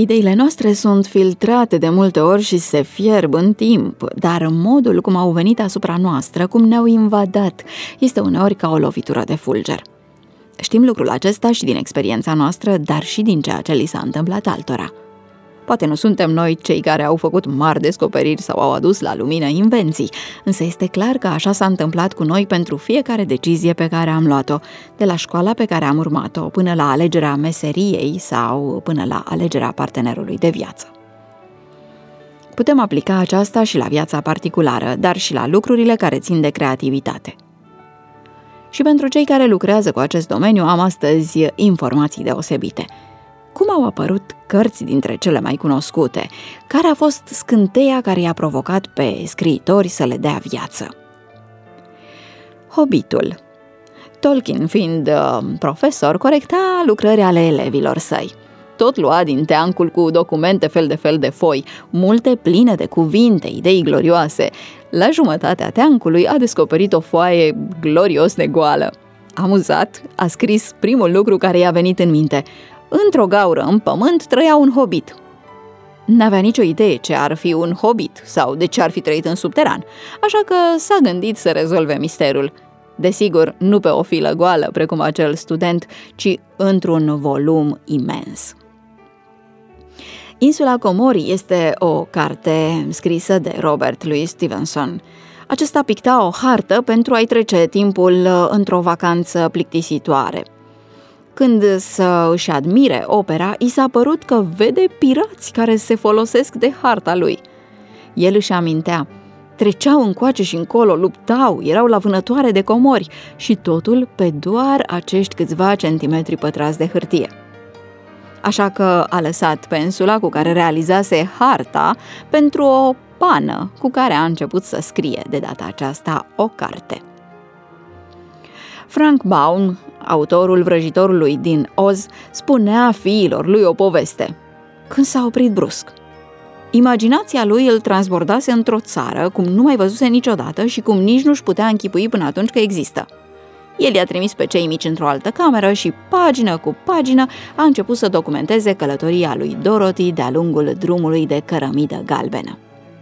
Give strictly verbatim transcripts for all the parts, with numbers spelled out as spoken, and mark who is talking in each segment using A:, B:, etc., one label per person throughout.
A: Ideile noastre sunt filtrate de multe ori și se fierb în timp, dar modul cum au venit asupra noastră, cum ne-au invadat, este uneori ca o lovitură de fulger. Știm lucrul acesta și din experiența noastră, dar și din ceea ce li s-a întâmplat altora. Poate nu suntem noi cei care au făcut mari descoperiri sau au adus la lumină invenții, însă este clar că așa s-a întâmplat cu noi pentru fiecare decizie pe care am luat-o, de la școala pe care am urmat-o, până la alegerea meseriei sau până la alegerea partenerului de viață. Putem aplica aceasta și la viața particulară, dar și la lucrurile care țin de creativitate. Și pentru cei care lucrează cu acest domeniu am astăzi informații deosebite. Cum au apărut cărți dintre cele mai cunoscute? Care a fost scânteia care i-a provocat pe scriitori să le dea viață? Hobbitul. Tolkien, fiind uh, profesor, corecta lucrări ale elevilor săi. Tot lua din teancul cu documente fel de fel de foi, multe pline de cuvinte, idei glorioase. La jumătatea teancului a descoperit o foaie glorios negoală. Amuzat, a scris primul lucru care i-a venit în minte. Într-o gaură în pământ trăia un hobbit. N-avea nicio idee ce ar fi un hobbit sau de ce ar fi trăit în subteran, așa că s-a gândit să rezolve misterul. Desigur, nu pe o filă goală, precum acel student, ci într-un volum imens. Insula Comorii este o carte scrisă de Robert Louis Stevenson. Acesta picta o hartă pentru a-i trece timpul într-o vacanță plictisitoare. Când să își admire opera, i s-a părut că vede pirați care se folosesc de harta lui. El își amintea, treceau încoace și încolo, luptau, erau la vânătoare de comori și totul pe doar acești câțiva centimetri pătrați de hârtie. Așa că a lăsat pensula cu care realizase harta pentru o pană cu care a început să scrie de data aceasta o carte. Frank Baum, autorul Vrăjitorului din Oz, spunea fiilor lui o poveste, când s-a oprit brusc. Imaginația lui îl transbordase într-o țară cum nu mai văzuse niciodată și cum nici nu-și putea închipui până atunci că există. El i-a trimis pe cei mici într-o altă cameră și, pagină cu pagină, a început să documenteze călătoria lui Dorothy de-a lungul drumului de cărămidă galbenă.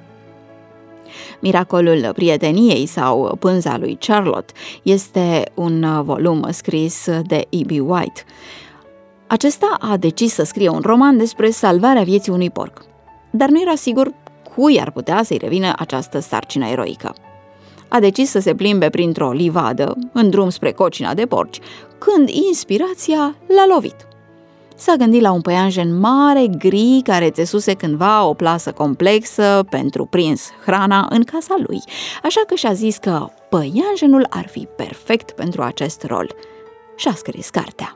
A: Miracolul prieteniei sau Pânza lui Charlotte este un volum scris de E B White. Acesta a decis să scrie un roman despre salvarea vieții unui porc, dar nu era sigur cui ar putea să-i revină această sarcină eroică. A decis să se plimbe printr-o livadă, în drum spre cocina de porci, când inspirația l-a lovit. S-a gândit la un păianjen mare, gri, care țesuse cândva o plasă complexă pentru prins hrana în casa lui, așa că și-a zis că păianjenul ar fi perfect pentru acest rol. Și-a scris cartea.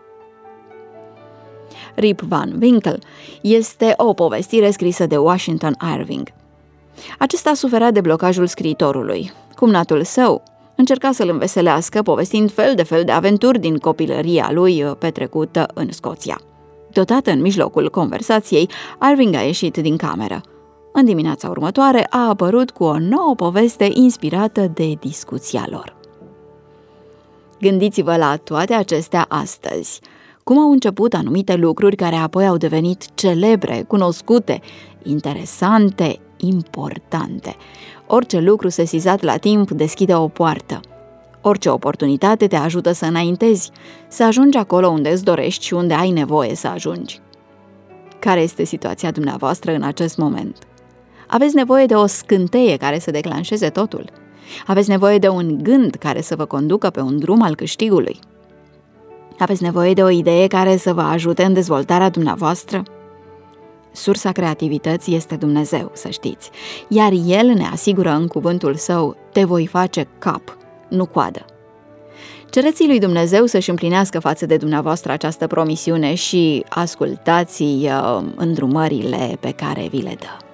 A: Rip Van Winkle este o povestire scrisă de Washington Irving. Acesta suferea de blocajul scriitorului. Cumnatul său încerca să-l înveselească, povestind fel de fel de aventuri din copilăria lui petrecută în Scoția. Deodată, în mijlocul conversației, Irving a ieșit din cameră. În dimineața următoare a apărut cu o nouă poveste inspirată de discuția lor. Gândiți-vă la toate acestea astăzi. Cum au început anumite lucruri care apoi au devenit celebre, cunoscute, interesante, importante. Orice lucru sesizat la timp deschide o poartă. Orice oportunitate te ajută să înaintezi, să ajungi acolo unde îți dorești și unde ai nevoie să ajungi. Care este situația dumneavoastră în acest moment? Aveți nevoie de o scânteie care să declanșeze totul? Aveți nevoie de un gând care să vă conducă pe un drum al câștigului? Aveți nevoie de o idee care să vă ajute în dezvoltarea dumneavoastră? Sursa creativității este Dumnezeu, să știți, iar El ne asigură în cuvântul Său, te voi face cap, nu coadă. Cereți lui Dumnezeu să-și împlinească față de dumneavoastră această promisiune și ascultați uh, îndrumările pe care vi le dă.